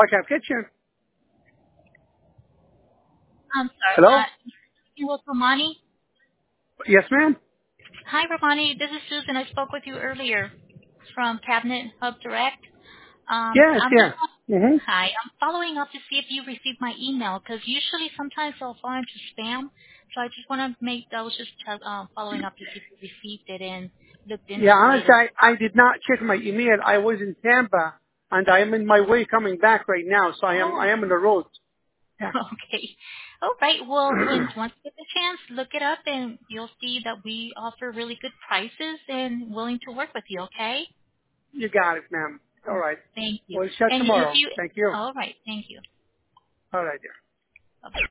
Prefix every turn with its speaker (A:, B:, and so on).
A: How can I get you?
B: I'm sorry.
A: Hello?
B: You with Romani?
A: Yes, ma'am?
B: Hi, Romani. This is Susan. I spoke with you earlier from Cabinet Hub Direct.
A: Yes,
B: I'm just
A: yeah. Mm-hmm.
B: hi. I'm following up to see if you received my email because usually sometimes they'll fall into spam. So I just want to I was just following up to see if you received it and looked
A: Yeah,
B: into the
A: honestly,
B: latest.
A: I did not check my email. I was in Tampa, and I am in my way coming back right now, so I
B: Oh,
A: am on the road. Yeah.
B: okay. All right. Well, once you get the chance, look it up and you'll see that we offer really good prices and willing to work with you. Okay.
A: You got it, ma'am. All right.
B: Thank you.
A: We'll chat
B: And if
A: tomorrow.
B: you,
A: Thank you.
B: all right. Thank you.
A: All right, dear.
B: Bye-bye.